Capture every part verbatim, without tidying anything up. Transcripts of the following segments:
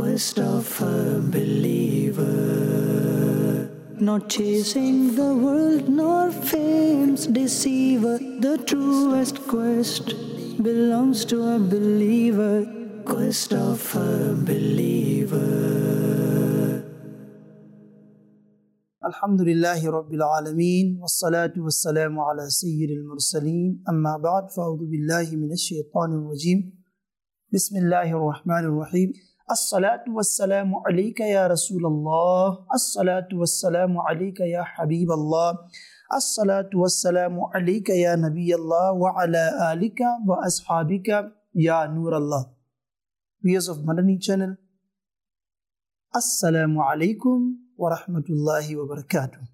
quest of a believer, not chasing the world nor fame's deceiver. The truest quest belongs to a believer, quest of a believer. Alhamdulillahi Rabbil Alameen, wassalatu wassalamu ala sayyidil mursaleen, amma ba'd, fa'udhu billahi minash shaitanir rajim. Bismillahir Rahmanir Rahim. As-salatu wassalamu alayka ya Rasulallah. As-salatu wassalamu alayka ya Habiballah. As-salatu wassalamu alayka ya Nabiyallah wa ala alika wa ashabika ya Nurallah. Viewers of Madani channel, Assalamu alaikum wa rahmatullahi wa barakatuh.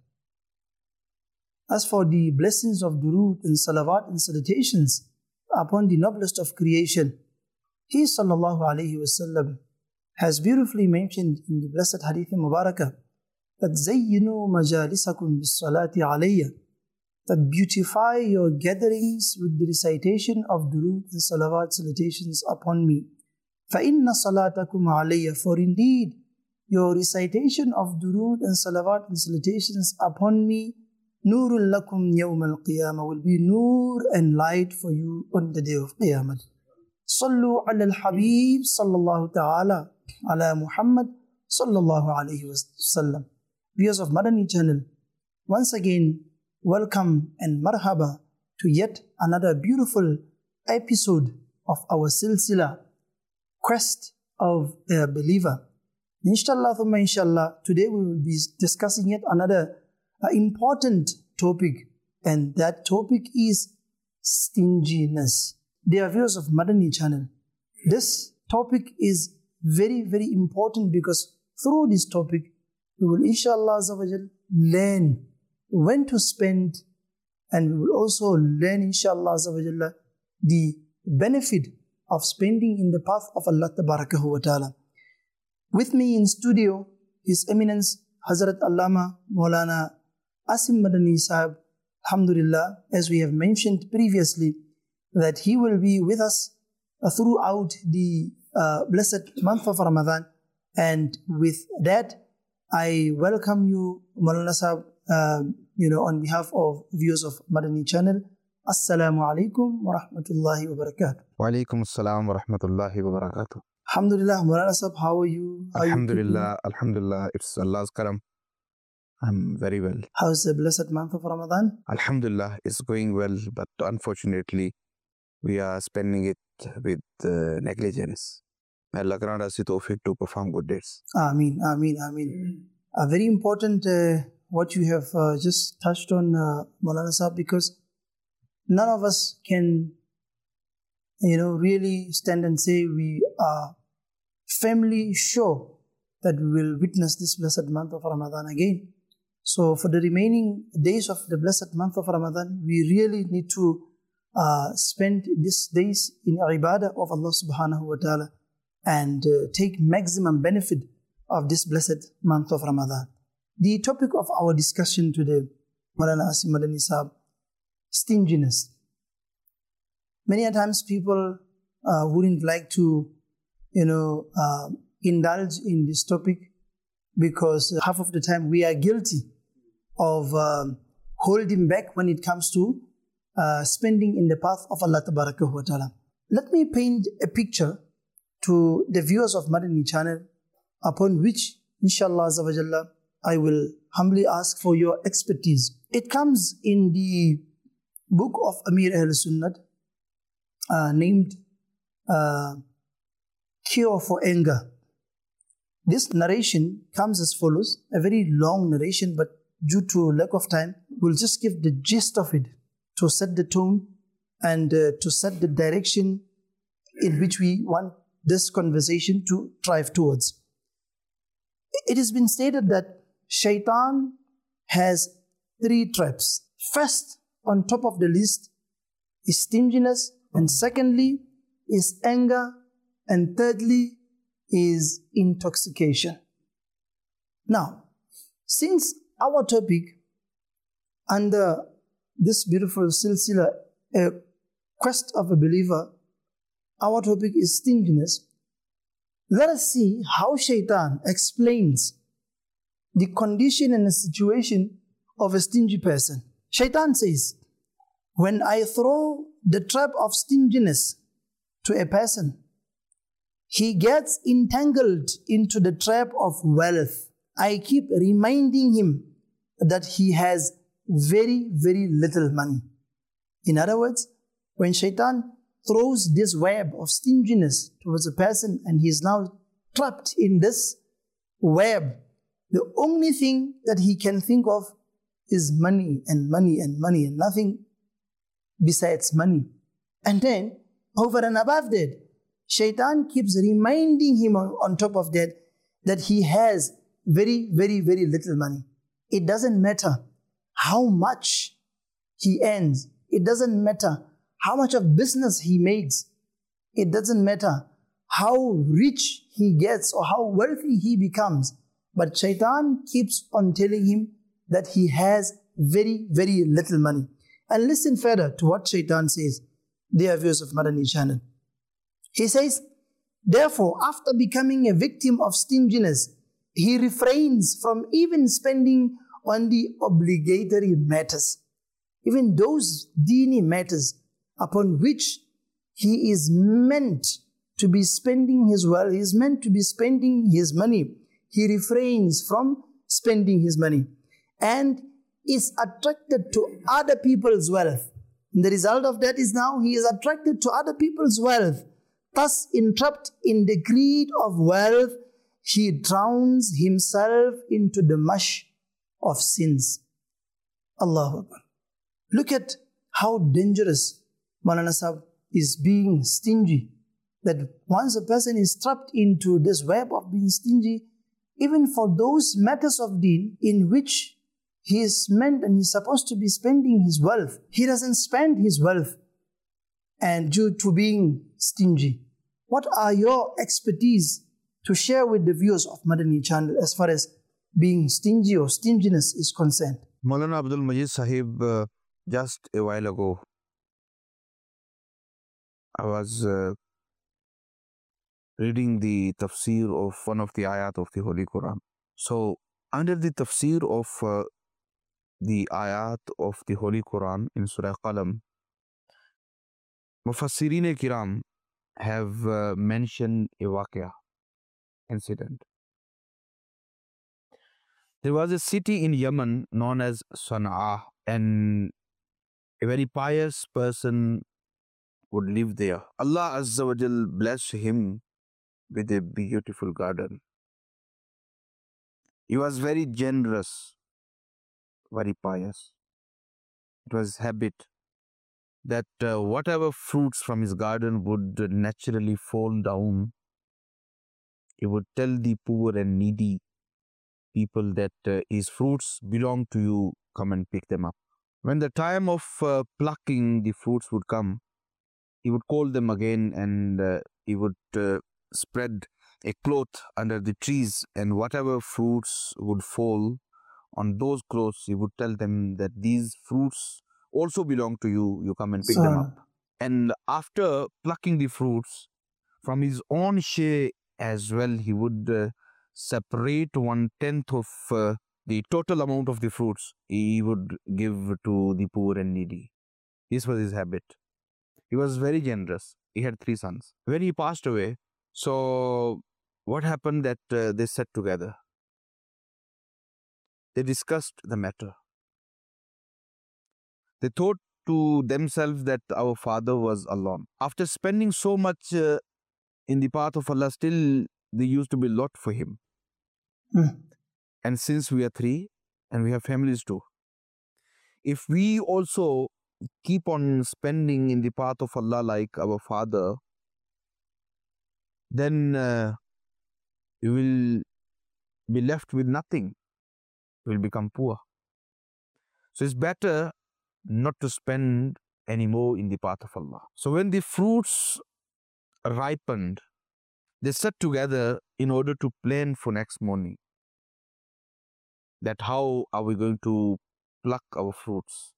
As for the blessings of durood and salawat and salutations upon the noblest of creation, he sallallahu alayhi wasallam has beautifully mentioned in the blessed hadith Mubarakah that zayyinu majalisakum bis salati alayya, that beautify your gatherings with the recitation of durood and salawat salutations upon me. Fa inna salatakum alayya, for indeed your recitation of durood and salawat and salutations upon me, nurul lakum yawm al-qiyamah, will be nur and light for you on the day of Qiyamah. Sallu ala al-Habib sallallahu ta'ala ala Muhammad sallallahu alayhi wa sallam. Viewers of Madani channel, once again, welcome and marhaba to yet another beautiful episode of our silsila, Quest of a Believer. Inshallah, thumma inshallah, today we will be discussing yet another uh, important topic, and that topic is stinginess. Dear viewers of Madani channel, this topic is very, very important because through this topic, we will inshallah learn when to spend, and we will also learn inshallah the benefit of spending in the path of Allah Tabarakahu wa Ta'ala. With me in studio, His Eminence Hazrat Allama Maulana Asim Madani Sahib, alhamdulillah, as we have mentioned previously, that he will be with us uh, throughout the uh, blessed month of Ramadan. And with that, I welcome you, Maulana Sahib, uh, you know, on behalf of viewers of Madani channel. Assalamu alaikum wa rahmatullahi wa barakatuh. Wa alaikum assalam wa rahmatullahi wa barakatuh. Alhamdulillah, Maulana Sahib, how are you? How Alhamdulillah, are you Alhamdulillah, it's Allah's karam. I'm very well. How's the blessed month of Ramadan? Alhamdulillah, it's going well, but unfortunately, we are spending it with uh, negligence. May Allah grant us the tawfiq to perform good deeds. Ameen, Ameen, Ameen. A very important uh, what you have uh, just touched on, uh, Maulana Sahib, because none of us can, you know, really stand and say we are firmly sure that we will witness this blessed month of Ramadan again. So for the remaining days of the blessed month of Ramadan, we really need to uh, spend these days in ibadah of Allah subhanahu wa ta'ala and uh, take maximum benefit of this blessed month of Ramadan. The topic of our discussion today, Maulana Asim Madani Sahib, stinginess. Many a times people uh, wouldn't like to, you know, uh, indulge in this topic because half of the time we are guilty of um, holding back when it comes to uh, spending in the path of Allah Tabarakahu wa Ta'ala. Let me paint a picture to the viewers of Madani channel upon which, inshallah, I will humbly ask for your expertise. It comes in the book of Amir Ahl Sunnat, uh, named uh, Cure for Anger. This narration comes as follows, a very long narration, but due to lack of time, we'll just give the gist of it to set the tone and uh, to set the direction in which we want this conversation to drive towards. It has been stated that Shaitan has three traps. First, on top of the list is stinginess, and secondly is anger, and thirdly is intoxication. Now, since our topic under this beautiful silsila, a quest of a believer, our topic is stinginess, Let us see how Shaitan explains the condition and the situation of a stingy person. Shaitan says, when I throw the trap of stinginess to a person, he gets entangled into the trap of wealth. I keep reminding him that he has very, very little money. In other words, when Shaitan throws this web of stinginess towards a person and he is now trapped in this web, the only thing that he can think of is money and money and money and nothing besides money. And then, over and above that, Shaitan keeps reminding him on, on top of that, that he has very, very, very little money. It doesn't matter how much he earns. It doesn't matter how much of business he makes. It doesn't matter how rich he gets or how wealthy he becomes. But Shaitan keeps on telling him that he has very, very little money. And listen further to what Shaitan says. Dear viewers of Madani channel. He says, therefore, after becoming a victim of stinginess, he refrains from even spending on the obligatory matters, even those dini matters upon which he is meant to be spending his wealth, he is meant to be spending his money. He refrains from spending his money and is attracted to other people's wealth. And the result of that is now he is attracted to other people's wealth. Thus, entrapped in the greed of wealth, he drowns himself into the mush of sins. Allahu Akbar. Look at how dangerous Maulana Sahib is being stingy. That once a person is trapped into this web of being stingy, even for those matters of deen in which he is meant and he's supposed to be spending his wealth, he doesn't spend his wealth and due to being stingy. What are your expertise to share with the viewers of Madani channel as far as being stingy or stinginess is concerned? Maulana Abdul Majid Sahib, uh, just a while ago, I was uh, reading the tafsir of one of the ayat of the Holy Quran. So, under the tafsir of uh, the ayat of the Holy Quran in Surah Qalam, Mufassirin Kiram have uh, mentioned a waqia, incident. There was a city in Yemen known as Sana'a, and a very pious person would live there. Allah Azza wa Jal blessed him with a beautiful garden. He was very generous, very pious. It was habit that uh, whatever fruits from his garden would naturally fall down, he would tell the poor and needy people that uh, his fruits belong to you, come and pick them up. When the time of uh, plucking the fruits would come, he would call them again and uh, he would uh, spread a cloth under the trees, and whatever fruits would fall on those clothes, he would tell them that these fruits also belong to you, you come and pick them up. And after plucking the fruits from his own share as well, he would uh, separate one tenth of uh, the total amount of the fruits he would give to the poor and needy. This was his habit. He was very generous. He had three sons. When he passed away, so what happened that uh, they sat together? They discussed the matter. They thought to themselves that our father was alone. After spending so much uh, in the path of Allah, still there used to be a lot for him. Hmm. And since we are three and we have families too, if we also keep on spending in the path of Allah like our father, then uh, we will be left with nothing. We will become poor. So it's better not to spend anymore in the path of Allah. So when the fruits ripened, they sat together in order to plan for next morning. That how are we going to pluck our fruits?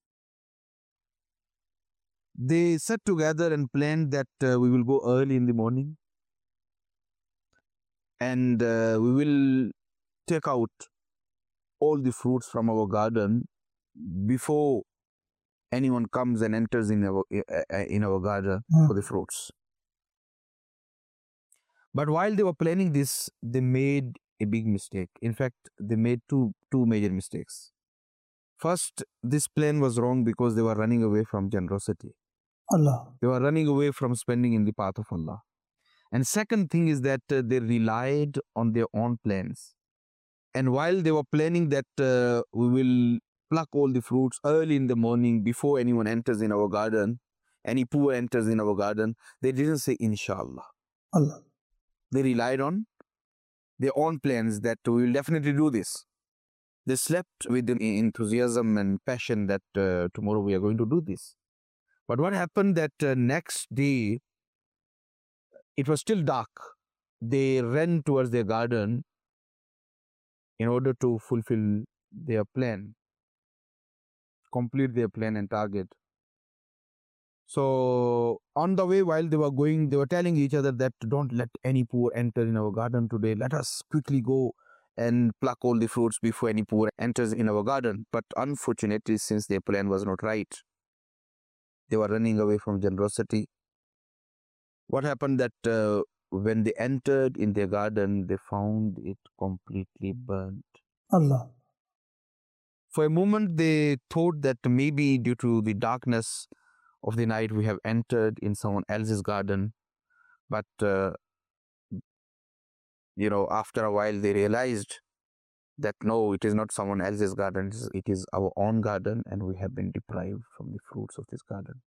They sat together and planned that uh, we will go early in the morning. and uh, we will take out all the fruits from our garden before anyone comes and enters in our uh, in our garden Hmm. for the fruits. But while they were planning this, they made a big mistake. In fact, they made two two major mistakes. First, this plan was wrong because they were running away from generosity. Allah. They were running away from spending in the path of Allah. And second thing is that uh, they relied on their own plans. And while they were planning that uh, we will pluck all the fruits early in the morning before anyone enters in our garden, any poor enters in our garden, they didn't say inshallah. Allah. They relied on their own plans that we will definitely do this. They slept with the enthusiasm and passion that uh, tomorrow we are going to do this. But what happened that uh, next day, it was still dark. They ran towards their garden in order to fulfill their plan, complete their plan and target. So on the way, while they were going, they were telling each other that don't let any poor enter in our garden today. Let us quickly go and pluck all the fruits before any poor enters in our garden. But unfortunately, since their plan was not right, they were running away from generosity. What happened that uh, when they entered in their garden, they found it completely burnt. Allah. For a moment, they thought that maybe due to the darkness of the night, we have entered in someone else's garden. But, uh, you know, after a while, they realized that no, it is not someone else's garden. It is our own garden, and we have been deprived from the fruits of this garden.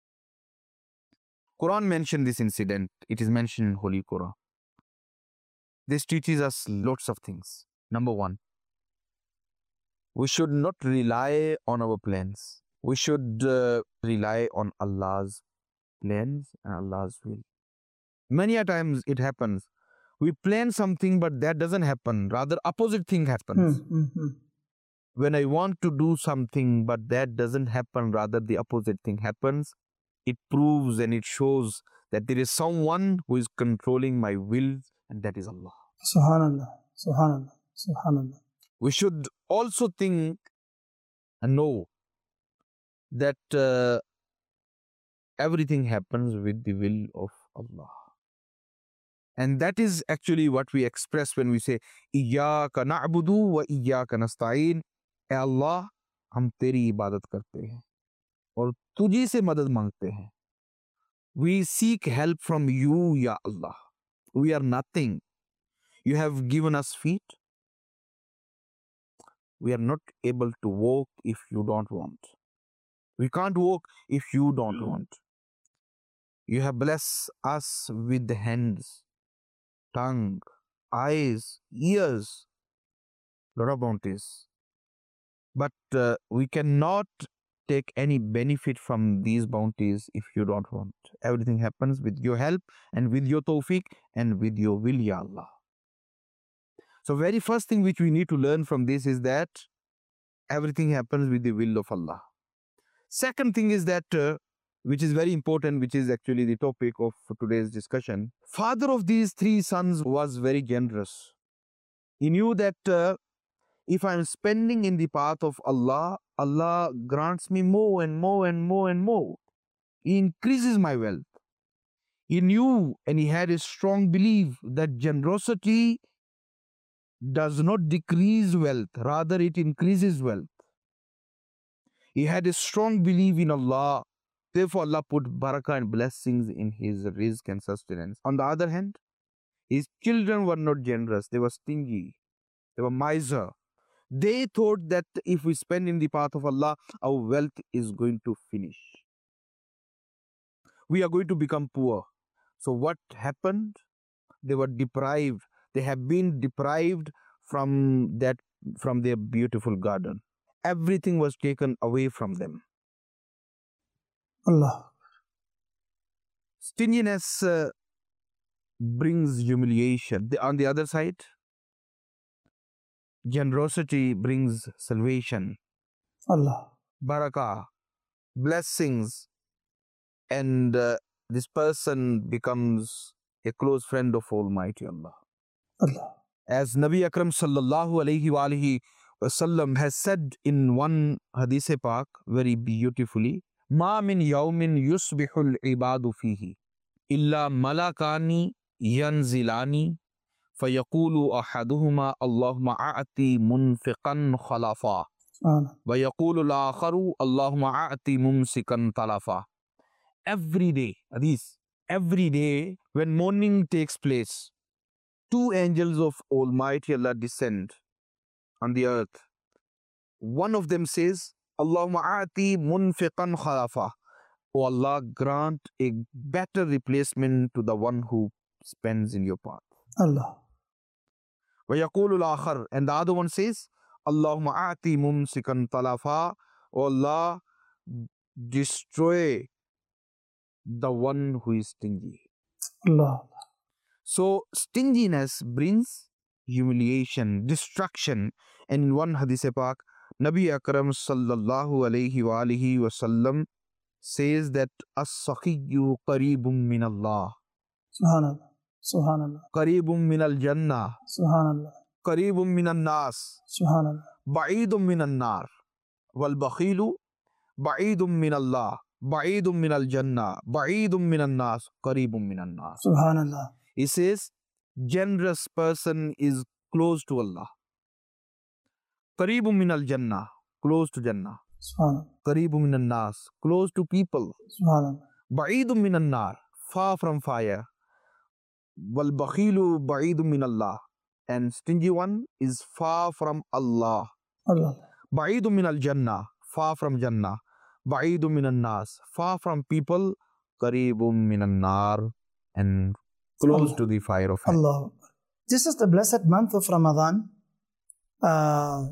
Quran mentioned this incident. It is mentioned in Holy Quran. This teaches us lots of things. Number one, we should not rely on our plans. We should uh, rely on Allah's plans and Allah's will. Many a times it happens. We plan something, but that doesn't happen. Rather, opposite thing happens. Hmm. Hmm. Hmm. When I want to do something, but that doesn't happen, rather the opposite thing happens, it proves and it shows that there is someone who is controlling my will, and that is Allah. Subhanallah. Subhanallah. Subhanallah. We should also think and know that uh, everything happens with the will of Allah. And that is actually what we express when we say, Iyyaka na'budu wa iyyaka nasta'in. A Allah, हम तेरी इबादत करते हैं और तुझी से मदद मांगते हैं. We seek help from you, Ya Allah. We are nothing. You have given us feet. We are not able to walk if you don't want. We can't walk if you don't want. You have blessed us with the hands, tongue, eyes, ears, lot of bounties. But uh, we cannot take any benefit from these bounties if you don't want. Everything happens with your help and with your tawfiq and with your will, Ya Allah. So very first thing which we need to learn from this is that everything happens with the will of Allah. Second thing is that, uh, which is very important, which is actually the topic of today's discussion. Father of these three sons was very generous. He knew that uh, if I am spending in the path of Allah, Allah grants me more and more and more and more. He increases my wealth. He knew and he had a strong belief that generosity does not decrease wealth, rather it increases wealth. He had a strong belief in Allah. Therefore, Allah put barakah and blessings in his rizq and sustenance. On the other hand, his children were not generous. They were stingy. They were miser. They thought that if we spend in the path of Allah, our wealth is going to finish. We are going to become poor. So what happened? They were deprived. They have been deprived from that, from their beautiful garden. Everything was taken away from them. Allah. Stinginess uh, brings humiliation. The, on the other side, generosity brings salvation, Allah. barakah, blessings, and uh, this person becomes a close friend of Almighty Allah. Allah. As Nabi Akram sallallahu alayhi wa alihi wasallam has said in one hadith pak very beautifully, Ma min yawmin yusbihul ibadu fihi illa malakani yanzilani fayaqulu ahaduhuma Allahumma a'ati munfiqan khalafa Subhanallah. wa yaqulu al-akharu Allahumma a'ati mumsikan talafa. Every day, hadith, every day when morning takes place, two angels of Almighty Allah descend on the earth. One of them says, Allahumma a'ati munfiqan khalafa. O Allah, grant a better replacement to the one who spends in your path. Allah. Wa yaqulu al-akhar. And the other one says, Allahumma a'ati mumsikan talafa. O Allah, destroy the one who is stingy. Allah. So stinginess brings humiliation, destruction. And in one hadith pak, Nabi Akram sallallahu alayhi wa alihi wasallam says that as-sakhiyyu qareebun min Allah, Subhanallah. Subhanallah. qareebun min al-jannah, Subhanallah. qareebun min al-nas, Subhanallah. ba'idun min al-nar, wal-bakhilu ba'idun min Allah, ba'idun min al-jannah, ba'idun min al-nas, qareebun min al-nar. Subhanallah. He says, generous person is close to Allah. Qareebun min al-jannah, close to Jannah. Subhanallah. Qareebun min al-nas, close to people. Subhanallah. Ba'idun min al-nar, far from fire. Wal bakhilu ba'idun min Allah. And stingy one is far from Allah. Allah. Ba'idun min al-jannah, far from Jannah. Ba'idun min al-nas, far from people. Qareebun min al-nar, and close Allah. to the fire of hell. Allah. This is the blessed month of Ramadan, uh,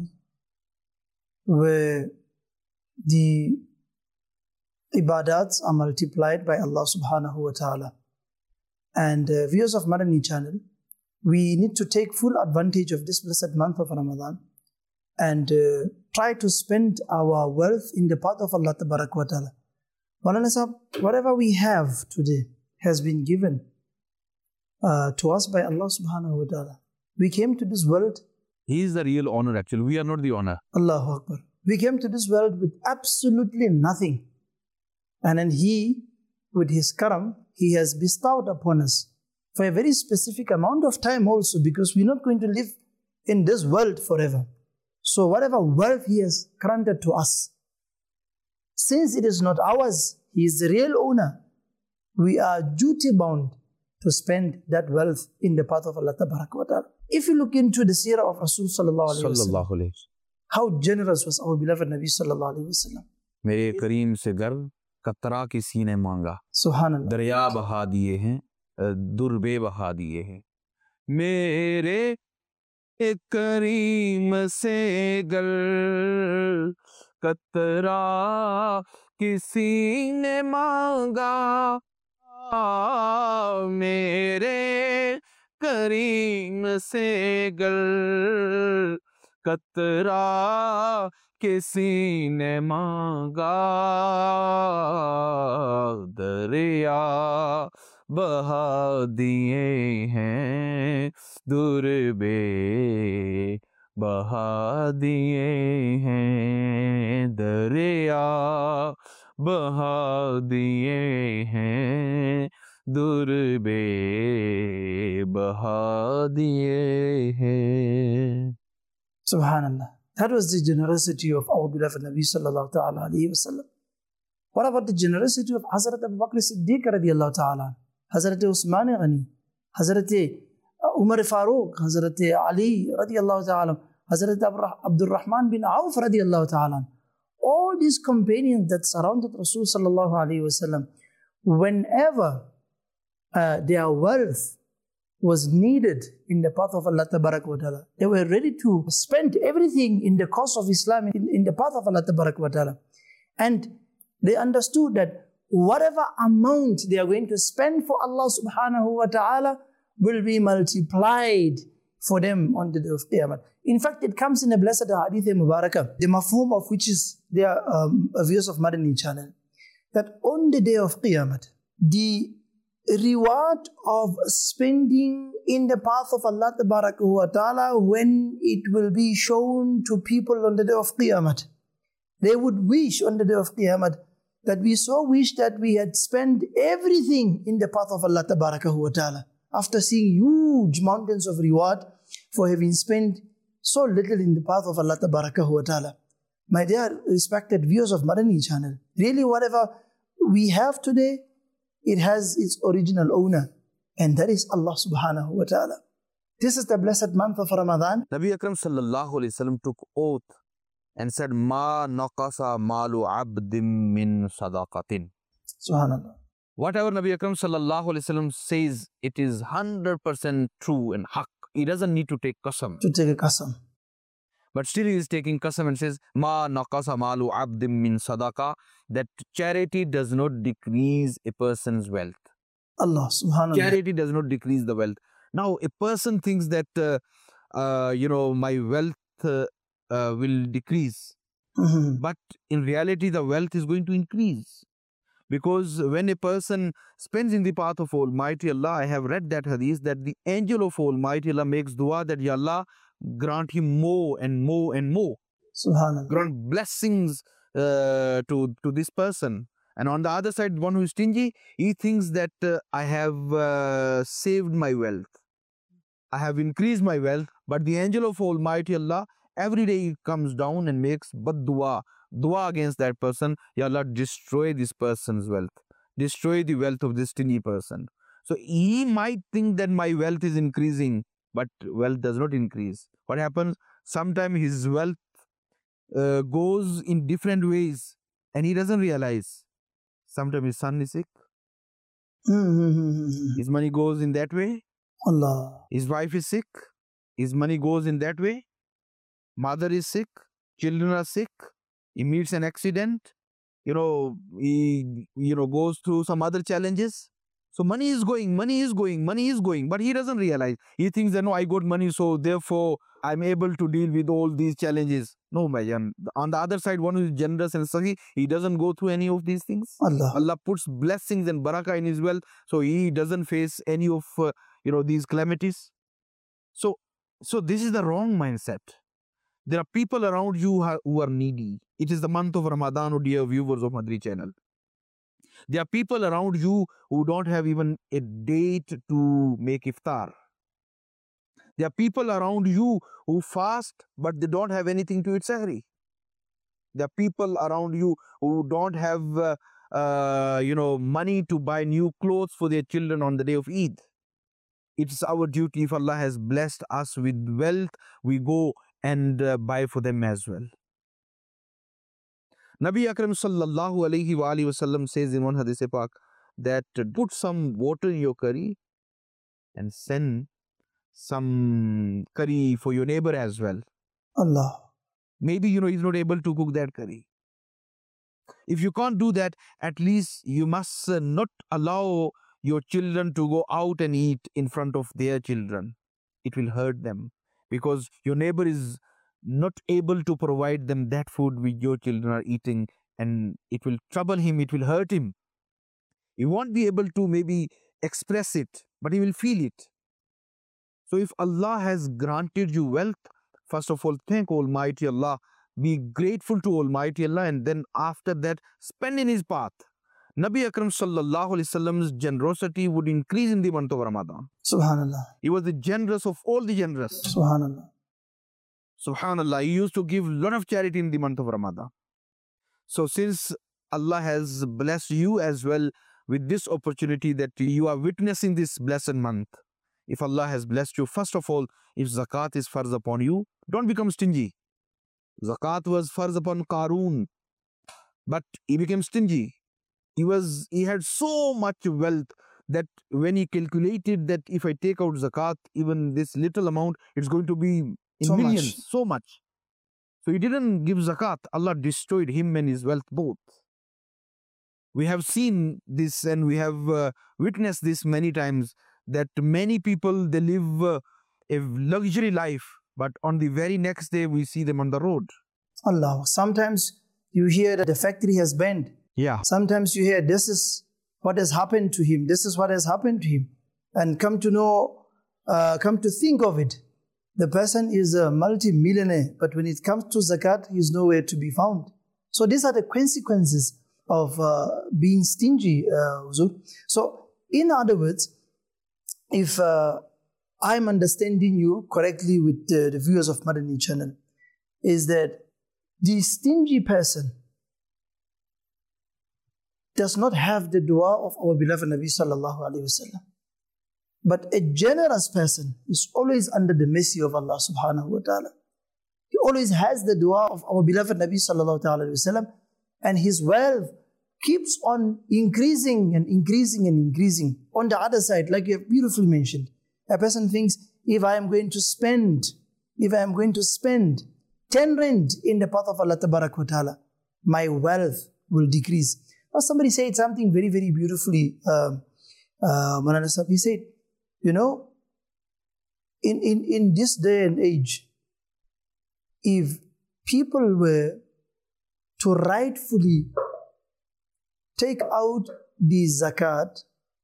where the ibadats are multiplied by Allah subhanahu wa ta'ala. And uh, viewers of Madani channel, we need to take full advantage of this blessed month of Ramadan and uh, try to spend our wealth in the path of Allah tabarak wa ta'ala. Maulana Sahab, whatever we have today has been given uh, to us by Allah subhanahu wa ta'ala. We came to this world. He is the real honor actually. We are not the honor. Allahu Akbar. We came to this world with absolutely nothing. And then He, with His karam, He has bestowed upon us for a very specific amount of time also, because we're not going to live in this world forever. So whatever wealth He has granted to us, since it is not ours, He is the real owner, we are duty bound to spend that wealth in the path of Allah tabarak wa ta'ala. If you look into the seerah of Rasul sallallahu alayhi wa sallam, Sallallahu alayhi wa sallam. how generous was our beloved Nabi sallallahu alayhi wa sallam. मेरे करीम से गर कतरा की सीने मांगा, Subhanallah. दरिया बहा दिए हैं, दुर्बे बहा दिए हैं. मेरे एक करीम से गर कतरा किसी ने मांगा, मेरे करीम से गर कतरा किसी ने मांगा, दरिया बहा दिए हैं, दुर्बे बहा दिए हैं, दरिया बहा दिए हैं, दुर्बे बहा दिए हैं. Subhanallah. That was the generosity of our beloved Nabi sallallahu ta'ala alayhi wa sallam. What about the generosity of Hazrat Abu Bakr Siddiq radiyallahu ta'ala, Hazrat Usman Ghani, Hazrat Umar Farooq, Hazrat Ali radiyallahu ta'ala, Hazrat Abdul Rahman bin Auf radiyallahu ta'ala. All these companions that surrounded Rasul sallallahu alayhi wa sallam, whenever uh, their wealth was needed in the path of Allah tabarak wa ta'ala, they were ready to spend everything in the cause of Islam, in, in the path of Allah tabarak wa ta'ala. And they understood that whatever amount they are going to spend for Allah subhanahu wa ta'ala will be multiplied for them on the day of Qiyamah. In fact, it comes in a blessed hadith Mubarakah, the mafhum of which is their um, views of Madani channel, that on the day of Qiyamah, the reward of spending in the path of Allah wa ta'ala when it will be shown to people on the day of Qiyamah. They would wish on the day of Qiyamah that we so wish that we had spent everything in the path of Allah wa ta'ala after seeing huge mountains of reward for having spent so little in the path of Allah wa ta'ala. My dear respected viewers of Madani channel, really whatever we have today, it has its original owner, and that is Allah subhanahu wa ta'ala. This is the blessed month of Ramadan. Nabi Akram sallallahu alayhi wasallam took oath and said, Ma naqasa malu abdim min sadaqatin. Subhanallah. Whatever Nabi Akram sallallahu alayhi wasallam says, it is one hundred percent true and haqq. He doesn't need to take qasam. To take a qasam. But still he is taking qasam and says, Ma naqasa malu abdim min sadaqa, that charity does not decrease a person's wealth. Allah subhanallah. Charity does not decrease the wealth. Now, a person thinks that, uh, uh, you know, my wealth uh, uh, will decrease. Mm-hmm. But in reality, the wealth is going to increase. Because when a person spends in the path of Almighty Allah, I have read that hadith that the angel of Almighty Allah makes dua that, Ya Allah, grant him more and more and more. Subhanallah. Grant blessings uh, to, to this person. And on the other side, one who is stingy, he thinks that uh, I have uh, saved my wealth. I have increased my wealth. But the angel of Almighty Allah, every day he comes down and makes bad dua. Dua against that person. Ya Allah, destroy this person's wealth. Destroy the wealth of this stingy person. So he might think that my wealth is increasing, but wealth does not increase. What happens? Sometimes his wealth uh, goes in different ways and he doesn't realize. Sometimes his son is sick. Mm-hmm. His money goes in that way. Allah. His wife is sick. His money goes in that way. Mother is sick. Children are sick. He meets an accident. You know, he you know goes through some other challenges. So money is going, money is going, money is going, but he doesn't realize. He thinks that, no, I got money, so therefore I'm able to deal with all these challenges. No, Bhajan. On the other side, one who is generous and sahi, he doesn't go through any of these things. Allah. Allah puts blessings and barakah in his wealth, so he doesn't face any of, uh, you know, these calamities. So, so this is the wrong mindset. There are people around you who are, who are needy. It is the month of Ramadan, oh dear viewers of Madri channel. There are people around you who don't have even a date to make iftar. There are people around you who fast, but they don't have anything to eat sahri. There are people around you who don't have, uh, uh, you know, money to buy new clothes for their children on the day of Eid. It's our duty, if Allah has blessed us with wealth, we go and uh, buy for them as well. Nabi Akram sallallahu alayhi wa alayhi wa sallam says in one hadith pak that uh, put some water in your curry and send some curry for your neighbor as well. Allah. Maybe, you know, he's not able to cook that curry. If you can't do that, at least you must uh, not allow your children to go out and eat in front of their children. It will hurt them because your neighbor is not able to provide them that food which your children are eating, and it will trouble him, it will hurt him. He won't be able to maybe express it, but he will feel it. So if Allah has granted you wealth, first of all, thank Almighty Allah, be grateful to Almighty Allah, and then after that, spend in His path. Nabi Akram sallallahu alayhi wasallam's generosity would increase in the month of Ramadan. Subhanallah. He was the generous of all the generous. Subhanallah. Subhanallah, he used to give a lot of charity in the month of Ramadan. So since Allah has blessed you as well with this opportunity that you are witnessing this blessed month, if Allah has blessed you, first of all, if zakat is farz upon you, don't become stingy. Zakat was farz upon Qarun, but he became stingy. He was, he had so much wealth that when he calculated that if I take out zakat, even this little amount, it's going to be in So millions, much. so much. So he didn't give zakat. Allah destroyed him and his wealth both. We have seen this and we have uh, witnessed this many times, that many people, they live uh, a luxury life, but on the very next day we see them on the road. Allah. Sometimes you hear that the factory has burned. Yeah. Sometimes you hear this is what has happened to him. This is what has happened to him. And come to know, uh, come to think of it, the person is a multi-millionaire, but when it comes to zakat, he is nowhere to be found. So these are the consequences of uh, being stingy, uh, Huzur. So in other words, if uh, I'm understanding you correctly with uh, the viewers of Madani channel, is that the stingy person does not have the dua of our beloved Nabi sallallahu alaihi wasallam. But a generous person is always under the mercy of Allah subhanahu wa ta'ala. He always has the dua of our beloved Nabi sallallahu alaihi wasallam, and his wealth keeps on increasing and increasing and increasing. On the other side, like you have beautifully mentioned, a person thinks, if I am going to spend, if I am going to spend ten rand in the path of Allah Tabarak wa Ta'ala, my wealth will decrease. Now somebody said something very, very beautifully, uh, uh, Manana Sahib. He said, you know, in, in, in this day and age, if people were to rightfully take out the zakat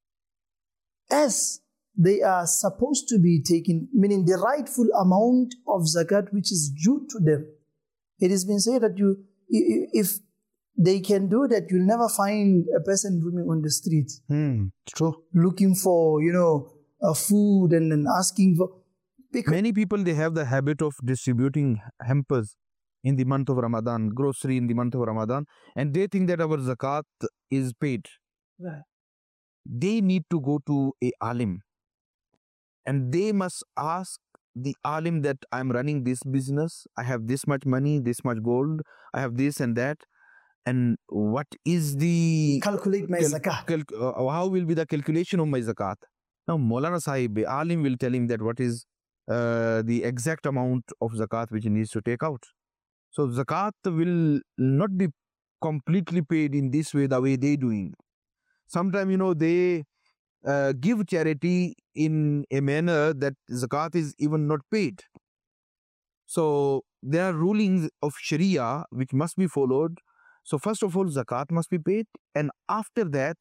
as they are supposed to be taken, meaning the rightful amount of zakat which is due to them. It has been said that you, if they can do that, you'll never find a person roaming on the street. Hmm, true. Looking for, you know, uh, food and then asking for... Because many people, they have the habit of distributing hampers in the month of Ramadan, grocery in the month of Ramadan, and they think that our zakat is paid. Right. They need to go to a alim, and they must ask the alim that I'm running this business, I have this much money, this much gold, I have this and that, and what is the... Calculate my zakat. Uh, how will be the calculation of my zakat? Now, Maulana Sahib, the alim will tell him that what is uh, the exact amount of zakat which he needs to take out. So zakat will not be completely paid in this way, the way they doing. Sometimes, you know, they uh, give charity in a manner that zakat is even not paid. So there are rulings of Sharia which must be followed. So first of all, zakat must be paid, and after that,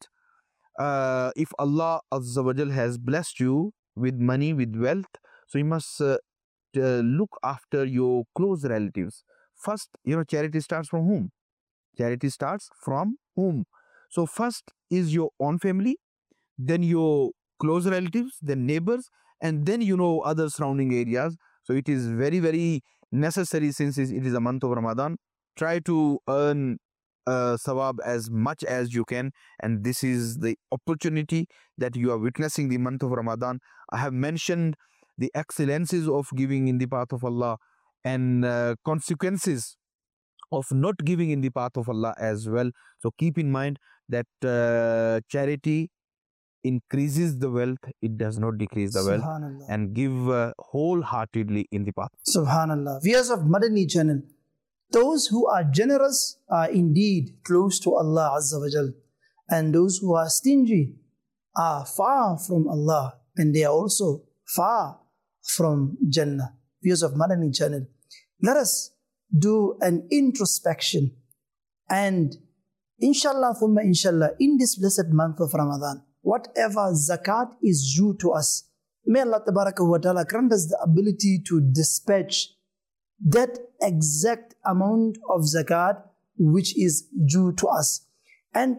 uh, if Allah Azza wa Jal has blessed you with money, with wealth, so you must uh, uh, look after your close relatives. First, you know, charity starts from whom? Charity starts from whom? So first is your own family, then your close relatives, then neighbors, and then, you know, other surrounding areas. So it is very, very necessary, since it is a month of Ramadan. Try to earn uh, sawab as much as you can, and this is the opportunity that you are witnessing the month of Ramadan. I have mentioned the excellences of giving in the path of Allah, and uh, consequences of not giving in the path of Allah as well. So keep in mind that uh, charity increases the wealth, it does not decrease the wealth, and give uh, wholeheartedly in the path. Subhanallah. Viewers of Madani channel, those who are generous are indeed close to Allah Azza wa Jal, and those who are stingy are far from Allah, and they are also far from Jannah. Viewers of Madani channel, let us do an introspection, and inshallah thumma inshallah, in this blessed month of Ramadan, whatever zakat is due to us, may Allah Tabaraka wa Ta'ala grant us the ability to dispatch that exact amount of zakat which is due to us. And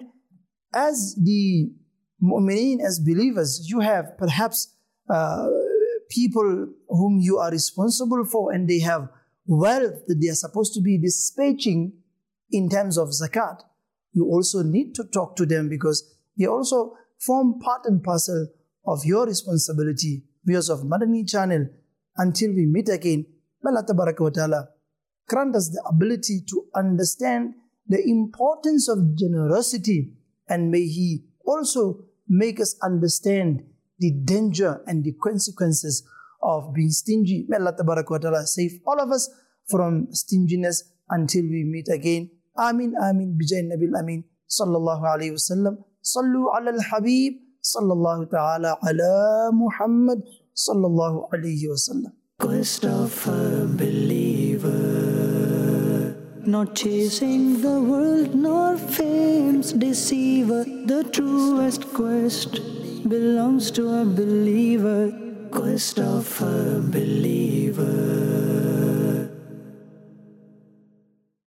as the mu'mineen, as believers, you have perhaps uh, people whom you are responsible for, and they have wealth that they are supposed to be dispatching in terms of zakat. You also need to talk to them, because they also form part and parcel of your responsibility. Viewers of Madani channel, until we meet again, may Allah Tabaraka wa Ta'ala grant us the ability to understand the importance of generosity, and may He also make us understand the danger and the consequences of being stingy. May Allah Tabaraka wa Ta'ala save all of us from stinginess until we meet again. Ameen, Ameen, Bijay Nabil Ameen, Sallallahu Alaihi Wasallam. Sallu ala al-Habib, Sallallahu Ta'ala ala Muhammad, Sallallahu Alaihi Wasallam. Quest of a believer. not chasing the world nor fame's deceiver. The truest quest belongs to a believer, quest of a believer.